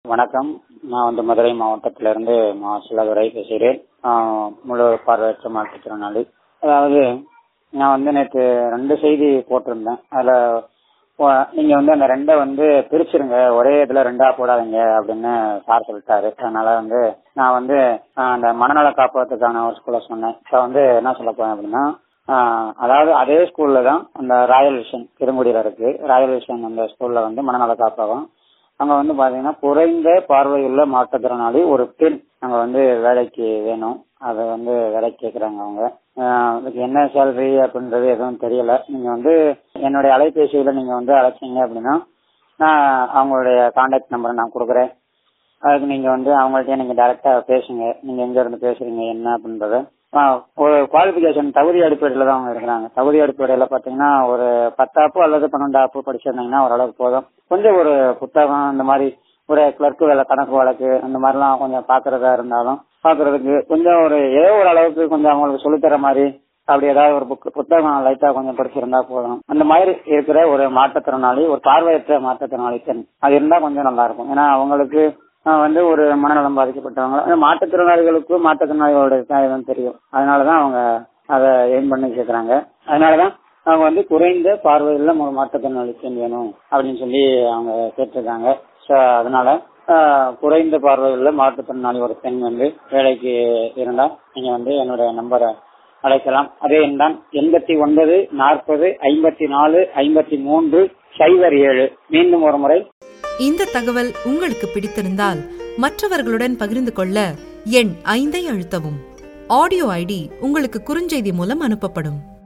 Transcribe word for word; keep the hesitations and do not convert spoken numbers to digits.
வணக்கம். நான் வந்து மதுரை மாவட்டத்திலிருந்து மா சிலதுரை பேசுகிறேன். முழு பார்வையற்ற மாற்றுத்திறனாளி. அதாவது நான் வந்து நேற்று ரெண்டு செய்தி போட்டிருந்தேன். அதுல நீங்க வந்து அந்த ரெண்டை வந்து பிரிச்சிருங்க, ஒரே இதுல ரெண்டா போடாதீங்க அப்படின்னு சார் சொல்லிட்டாரு. அதனால வந்து நான் வந்து அந்த மனநல காப்பகத்துக்கான ஒரு ஸ்கூல்ல சொன்னேன். இப்ப வந்து என்ன சொல்ல போறேன் அப்படின்னா, அதாவது அதே ஸ்கூல்ல தான் அந்த ராயல் விஷன் திருமுடியில இருக்கு. ராயல் விஷன் அந்த ஸ்கூல்ல வந்து மனநல காப்பகம். அங்க வந்து பாத்தீங்கன்னா குறைந்த பார்வையுள்ள மாற்றுத்திறனாளி ஒரு பெண் அங்க வந்து வேலைக்கு வேணும். அதை வந்து வேலைக்கு கேட்கறாங்க. அவங்க அதுக்கு என்ன சேலரி அப்படின்றது எதுவும் தெரியல. நீங்க வந்து என்னுடைய அலைபேசியில நீங்க வந்து அழைச்சிங்க அப்படின்னா நான் அவங்களுடைய கான்டாக்ட் நம்பரை நான் கொடுக்குறேன். அதுக்கு நீங்க வந்து அவங்கள்ட்ட நீங்க டைரக்டா பேசுங்க. நீங்க எங்க இருந்து பேசுறீங்க என்ன அப்படின்றத ஒரு குவாலிபிகேஷன் தகுதி அடிப்படையில தான் அவங்க இருக்கிறாங்க. தகுதி அடிப்படையில பாத்தீங்கன்னா ஒரு பத்தாப்பு அல்லது பன்னெண்டாப்பு படிச்சிருந்தீங்கன்னா ஓரளவுக்கு போதும். கொஞ்சம் ஒரு புத்தகம் இந்த மாதிரி ஒரு கிளர்க்கு வேலை, கணக்கு வழக்கு அந்த மாதிரிலாம் கொஞ்சம் பாக்குறதா இருந்தாலும் பாக்குறதுக்கு கொஞ்சம் ஒரு ஏதோ ஒரு அளவுக்கு கொஞ்சம் அவங்களுக்கு சொல்லித்தர மாதிரி அப்படி ஏதாவது ஒரு புக் புத்தகம் லைட்டா கொஞ்சம் படிச்சிருந்தா போதும். அந்த மாதிரி இருக்கிற ஒரு மாற்றுத்திறனாளி, ஒரு பார்வையற்ற மாற்றுத்திறனாளி பெண் அது இருந்தா கொஞ்சம் நல்லா இருக்கும். ஏன்னா அவங்களுக்கு வந்து ஒரு மனநலம் பாதிக்கப்பட்டவங்க மாற்றுத்திறனாளிகளுக்கும் மாற்றுத்திறனாளிகளுடைய தாயம் தெரியும். அதனாலதான் அவங்க அதை எய்ம் பண்ணி கேட்கறாங்க. அதனாலதான் அவங்க வந்து குறைந்த பார்வையில் ஒரு மாற்றுத்திறனாளி பெண் வேணும் அப்படின்னு சொல்லி அவங்க கேட்டிருக்காங்க. அதனால குறைந்த பார்வையில் மாற்றுத்திறனாளி ஒரு பெண் வந்து வேலைக்கு இருந்தா நீங்க வந்து என்னுடைய நம்பரை அழைக்கலாம். அதே எண் தான் எண்பத்தி ஒன்பது நாற்பது ஐம்பத்தி நாலு ஐம்பத்தி மூன்று சைபர் ஏழு. மீண்டும் ஒரு முறை. இந்த தகவல் உங்களுக்கு பிடித்திருந்தால் மற்றவர்களுடன் பகிர்ந்து கொள்ள எண் ஐந்தை அழுத்தவும். ஆடியோ ஐடி உங்களுக்கு குறுஞ்செய்தி மூலம் அனுப்பப்படும்.